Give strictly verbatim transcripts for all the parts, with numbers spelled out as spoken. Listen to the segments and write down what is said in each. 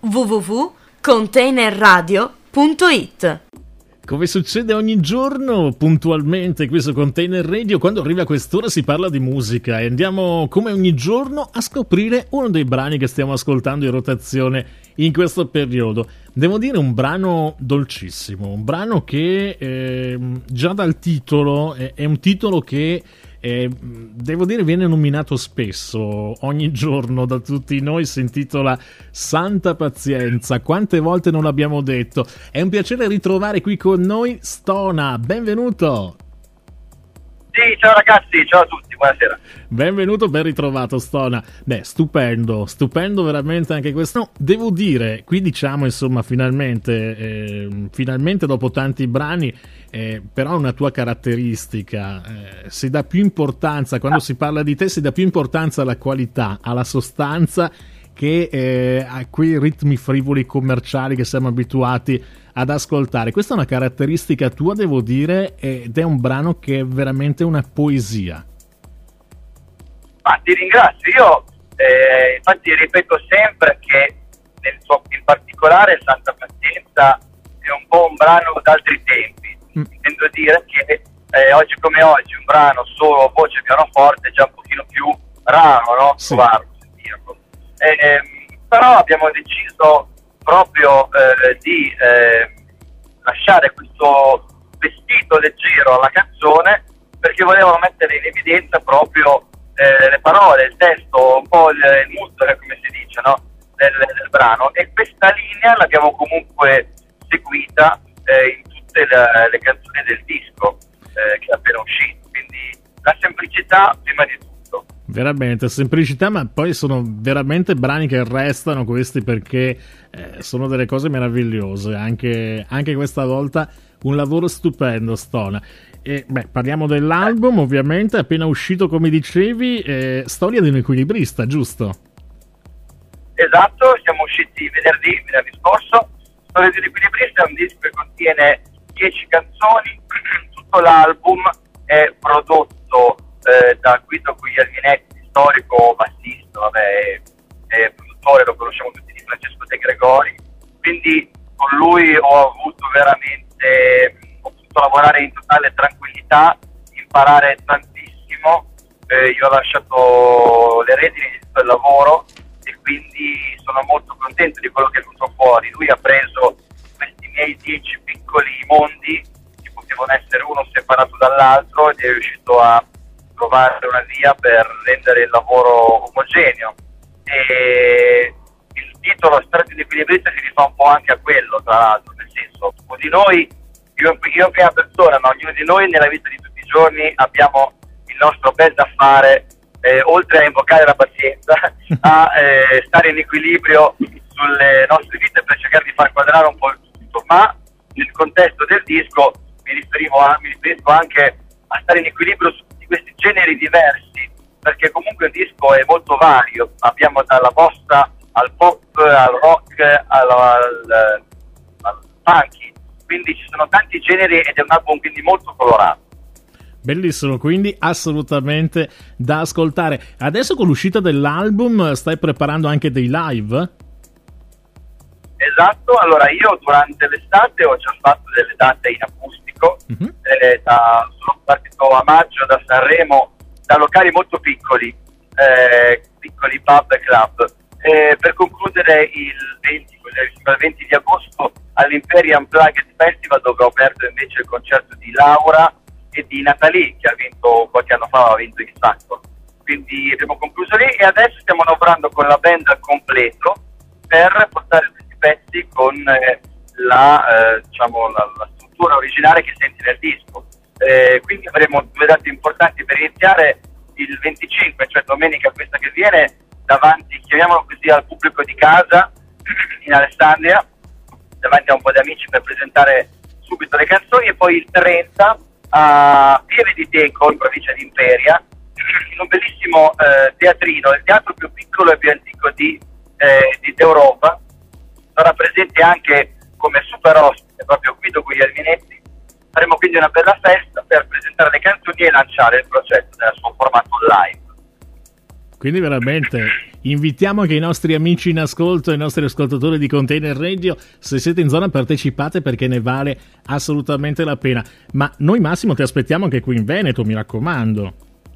w w w punto container radio punto it. Come succede ogni giorno, puntualmente qui su Container Radio, quando arriva quest'ora si parla di musica e andiamo come ogni giorno a scoprire uno dei brani che stiamo ascoltando in rotazione in questo periodo. Devo dire un brano dolcissimo, un brano che eh, già dal titolo è, è un titolo che eh, devo dire viene nominato spesso, ogni giorno da tutti noi. Si intitola Santa Pazienza. Quante volte non l'abbiamo detto. È un piacere ritrovare qui con noi Stona, benvenuto. Sì, ciao ragazzi, ciao a tutti, buonasera. Benvenuto, ben ritrovato Stona. Beh, stupendo, stupendo veramente anche questo. No, devo dire, qui diciamo insomma finalmente, eh, finalmente dopo tanti brani, eh, però una tua caratteristica, eh, si dà più importanza, quando si parla di te si dà più importanza alla qualità, alla sostanza, che eh, a quei ritmi frivoli commerciali che siamo abituati ad ascoltare. Questa è una caratteristica tua, devo dire, ed è un brano che è veramente una poesia. Ma ti ringrazio, io eh, infatti ripeto sempre che nel suo, in particolare Santa Pazienza è un po' un brano d'altri tempi, mm. intendo dire che eh, oggi come oggi un brano solo voce pianoforte è già un pochino più raro, no? Sì. Trovarlo, sentirlo. Eh, però abbiamo deciso proprio eh, di eh, lasciare questo vestito leggero alla canzone, perché volevamo mettere in evidenza proprio eh, le parole, il testo, un po' il, il mood, come si dice, no? del, del brano, e questa linea l'abbiamo comunque seguita eh, in tutte le, le canzoni del disco eh, che è appena uscito, quindi la semplicità prima di tutto. Veramente semplicità, ma poi sono veramente brani che restano questi, perché eh, sono delle cose meravigliose. Anche, anche questa volta un lavoro stupendo, Stona. E beh, parliamo dell'album, ovviamente appena uscito, come dicevi, eh, Storia di un equilibrista, giusto? Esatto, siamo usciti venerdì, venerdì scorso. Storia di un equilibrista è un disco che contiene dieci canzoni. Tutto l'album è prodotto Eh, da Guido Guglielminetti, storico bassista, vabbè, è produttore, lo conosciamo tutti, di Francesco De Gregori, quindi con lui ho avuto veramente, ho potuto lavorare in totale tranquillità, imparare tantissimo, eh, io ho lasciato le redini di tutto il lavoro e quindi sono molto contento di quello che è venuto fuori. Lui ha preso questi miei dieci piccoli mondi, che potevano essere uno separato dall'altro, ed è riuscito a trovare una via per rendere il lavoro omogeneo, e il titolo Storia di un equilibrista si rifà un po' anche a quello, tra l'altro, nel senso, ognuno di noi, io, io in prima persona, ma ognuno di noi nella vita di tutti i giorni abbiamo il nostro bel da fare, eh, oltre a invocare la pazienza, a eh, stare in equilibrio sulle nostre vite per cercare di far quadrare un po' il tutto, ma nel contesto del disco mi riferivo a, mi riferisco anche a stare in equilibrio su questi generi diversi, perché comunque il disco è molto vario, abbiamo dalla bossa al pop, al rock, al, al, al funky, quindi ci sono tanti generi ed è un album quindi molto colorato. Bellissimo, quindi assolutamente da ascoltare. Adesso con l'uscita dell'album stai preparando anche dei live? Esatto, allora io durante l'estate ho già fatto delle date in acustico, mm-hmm. eh, da, sono partito a maggio da Sanremo, da locali molto piccoli, eh, piccoli pub e club, eh, per concludere il venti, il venti di agosto all'Imperia Unplugged Festival, dove ho aperto invece il concerto di Laura e di Natalie, che ha vinto qualche anno fa, ha vinto il sacco. Quindi abbiamo concluso lì e adesso stiamo lavorando con la band al completo per portare pezzi con eh, la, eh, diciamo, la, la struttura originale che senti nel disco, eh, quindi avremo due date importanti per iniziare: il venticinque, cioè domenica questa che viene, davanti, chiamiamolo così, al pubblico di casa in Alessandria, davanti a un po' di amici, per presentare subito le canzoni, e poi il trenta a Pieve di Teco, in provincia di Imperia, in un bellissimo eh, teatrino, il teatro più piccolo e più antico di, eh, di d'Europa. Sarà presente anche come super ospite proprio Guido Guglielminetti. Faremo quindi una bella festa per presentare le canzoni e lanciare il progetto nel suo formato live. Quindi veramente invitiamo anche i nostri amici in ascolto, i nostri ascoltatori di Container Radio, se siete in zona partecipate perché ne vale assolutamente la pena. Ma noi Massimo ti aspettiamo anche qui in Veneto, mi raccomando.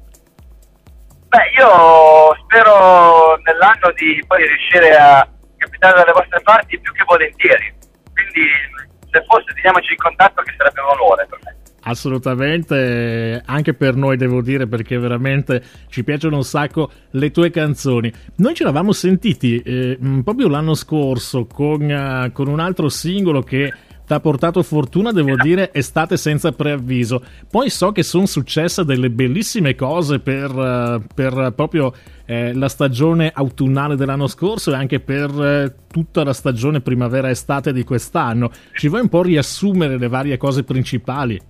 Beh, io spero nell'anno di poi riuscire a capitare dalle vostre parti più che volentieri, quindi se fosse teniamoci in contatto, che sarebbe un onore per me. Assolutamente, anche per noi devo dire, perché veramente ci piacciono un sacco le tue canzoni. Noi ci eravamo sentiti eh, proprio l'anno scorso con, uh, con un altro singolo che ti ha portato fortuna, devo dire, Estate senza preavviso. Poi so che sono successe delle bellissime cose per, uh, per proprio eh, la stagione autunnale dell'anno scorso e anche per eh, tutta la stagione primavera-estate di quest'anno. Ci vuoi un po' riassumere le varie cose principali?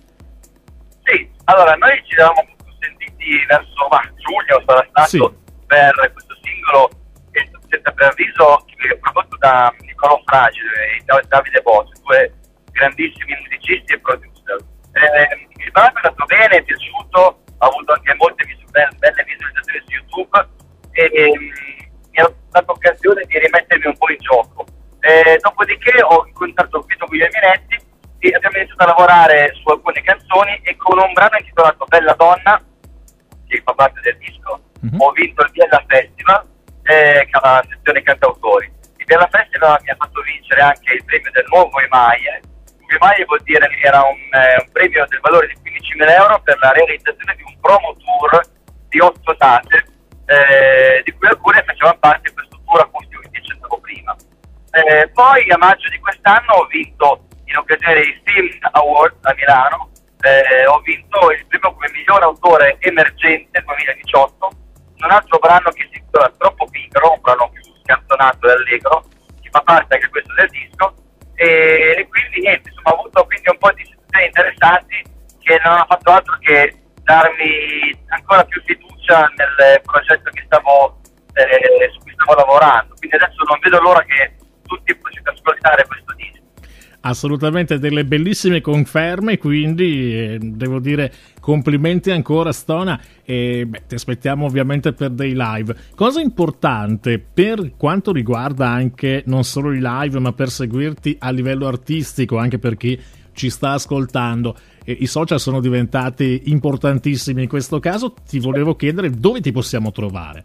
Sì, allora noi ci eravamo sentiti verso ma, giugno, sarà stato, sì, per questo singolo senza preavviso, che è prodotto da Nicolò Fragile e Davide Bossi, due grandissimi musicisti e producer. Eh, il brano è andato bene, è piaciuto, ha avuto anche molte visu- belle visualizzazioni su YouTube e, e mi ha dato occasione di rimettermi un po' in gioco. Eh, dopodiché ho incontrato Guido Guglielminetti e abbiamo iniziato a lavorare su alcune canzoni, e con un brano intitolato Bella Donna, che fa parte del disco, mm-hmm. ho vinto il Biella Festival, eh, la sezione cantautori. Il Biella Festival mi ha fatto vincere anche il premio del Nuovo Emaille. Nuovo Emaille vuol dire che era un, eh, un premio del valore di quindicimila euro per la realizzazione di un promo tour di otto date, eh, di cui alcune facevano parte di questo tour acustico che ti accennavo prima. Eh, poi a maggio di quest'anno ho vinto, in occasione dei Film Awards a Milano, eh, ho vinto il premio come miglior autore emergente duemiladiciotto, un altro brano che si intitola Troppo Pigro, un brano più scanzonato e allegro, che fa parte anche questo del disco, e, e quindi niente, insomma ho avuto quindi un po' di situazioni interessanti che non hanno fatto altro che darmi ancora più fiducia nel progetto che stavo, eh, su cui stavo lavorando, quindi adesso non vedo l'ora che tutti possiate ascoltare questo disco. Assolutamente delle bellissime conferme, quindi eh, devo dire complimenti ancora Stona, e beh, ti aspettiamo ovviamente per dei live. Cosa importante per quanto riguarda anche non solo i live, ma per seguirti a livello artistico, anche per chi ci sta ascoltando, e i social sono diventati importantissimi in questo caso. Ti volevo chiedere dove ti possiamo trovare.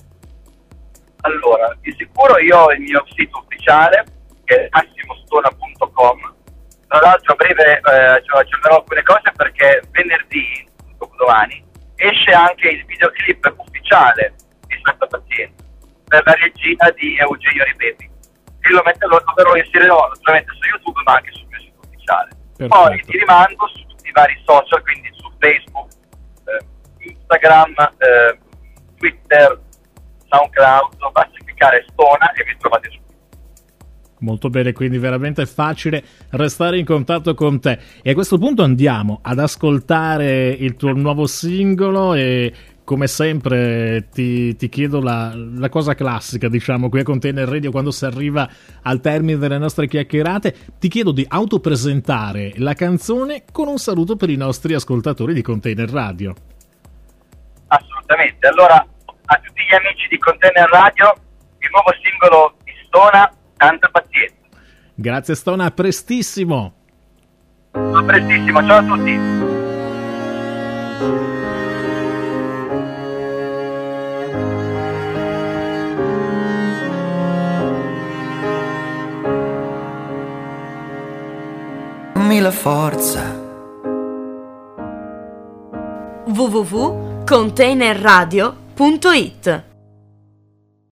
Allora, di sicuro io ho il mio sito ufficiale, che è massimostona punto com. Tra l'altro a breve eh, ci aggiornerò alcune cose, perché venerdì, domani, esce anche il videoclip ufficiale di Santa Pazienza per la regina di Eugenio Ripepi, e lo, metto, lo, lo inserirò naturalmente su YouTube ma anche sul mio sito ufficiale. Perfetto. Poi ti rimando su tutti i vari social, quindi su Facebook, eh, Instagram, eh, Twitter, SoundCloud, basta cliccare Stona e vi trovate su. Molto bene, quindi veramente facile restare in contatto con te. E a questo punto andiamo ad ascoltare il tuo nuovo singolo, e come sempre ti, ti chiedo la, la cosa classica, diciamo, qui a Container Radio quando si arriva al termine delle nostre chiacchierate. Ti chiedo di autopresentare la canzone con un saluto per i nostri ascoltatori di Container Radio. Assolutamente, allora a tutti gli amici di Container Radio, il nuovo singolo di Stona, Tanta Pazienza. Grazie Stona, a prestissimo. A prestissimo, ciao a tutti. Dammi la forza. w w w punto container radio punto it